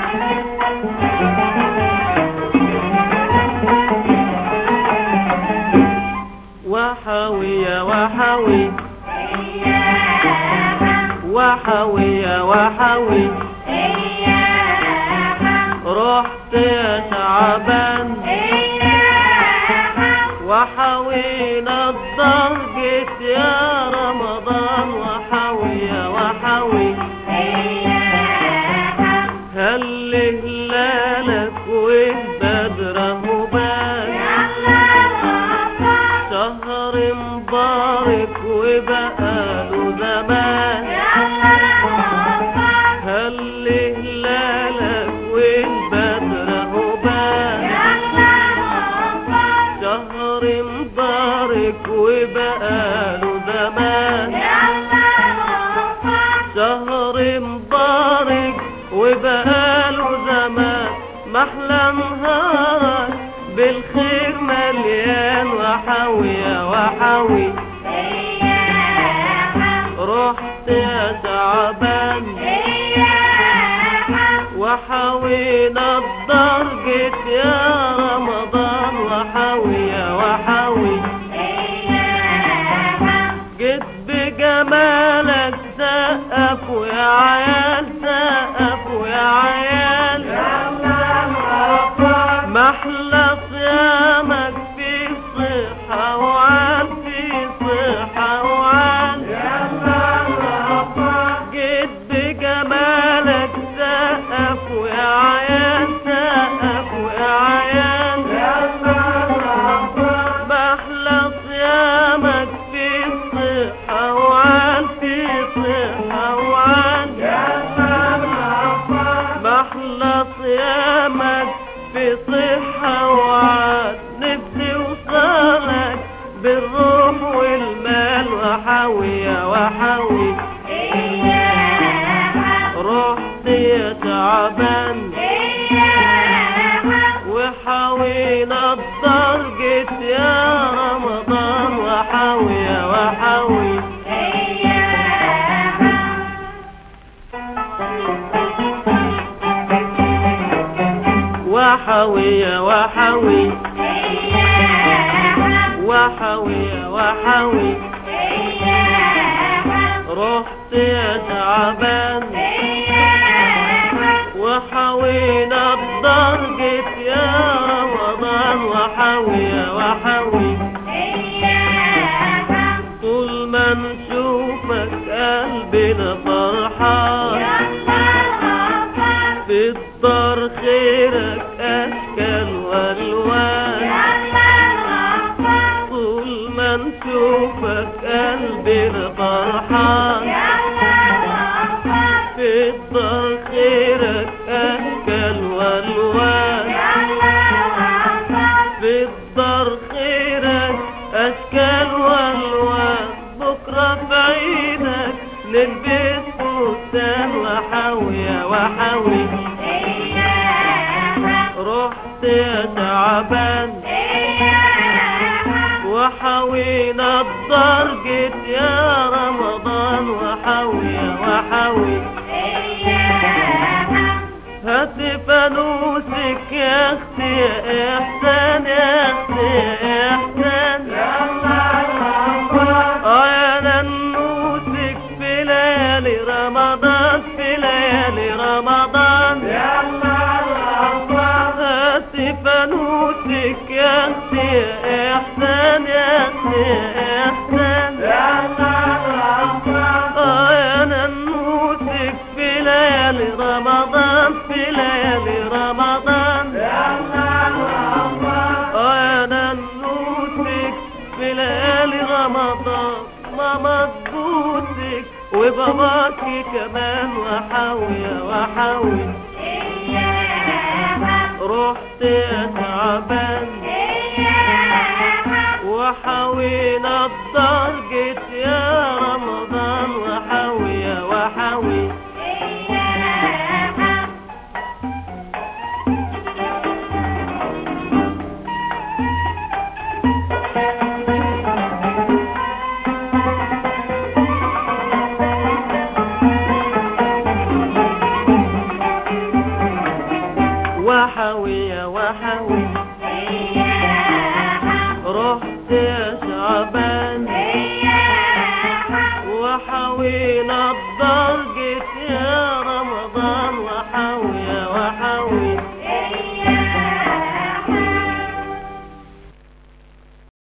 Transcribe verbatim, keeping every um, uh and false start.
وحوي يا وحوي وحوي يا وحوي رحت يا تعبان وحوينا الدار جيت يا رمضان وحوي يا وحوي هل هلالك والبدر هبان شهر مبارك وبقاله زمان هل هلالك والبدر هبان شهر مبارك وبقاله زمان شهر مبارك وبقاله زمان محلى نهارك بالخير مليان وحوي يا وحوي رحت يا تعبان وحوينا الدار جيت يا رمضان وحوي يا وحوي جيت بجمالك سقفوا يا عيال سقفوا يا عيال محلى صيامك في صحة وعال في صحة وعال جيت بجمالك سقفوا يا عيال سقفوا يا عيال محلى صيامك في صحة وعال في صحة وعال محلى صيامك في صحة وعاد نفسي وصالك بالروح والمال وحوي يا وحوي رحت يا تعبان وحوينا الدار جيت يا رمضان وحوي يا وحوي وحوي يا وحوي وحوي يا وحوي رحت يا تعبان وحوينا الدار جيت يا رمضان وحوي يا وحوي طول ما نشوفك قلبنا فرحان في الدار خيرك أشكال والوان طول ما نشوفك قلبنا فرحان في الدار خيرك أشكال والوان في الدار خيرك أشكال والوان بكرة في عيدك نلبس فستان وحوي يا وحوي رحت يا تعبان وحوينا الدار جيت يا رمضان وحوي يا وحوي هات فانوسك يا اختي يا احسان يا اختي يا احسان اه يا ننوسك في ليالي رمضان في ليالي رمضان هات فانوسك يا اختي يا احسان يا اختي يا احسان اه يا ننوسك في ليالي رمضان في ليالي رمضان اه يا ننوسك في ليالي رمضان ماما تبوسك وباباكي كمان وحوي يا وحوي رحت يا تعبان وحوينا الدار جيت يا رمضان وحوي يا وحوي وحوي يا وحوي رحت يا شعبان وحوينا الضل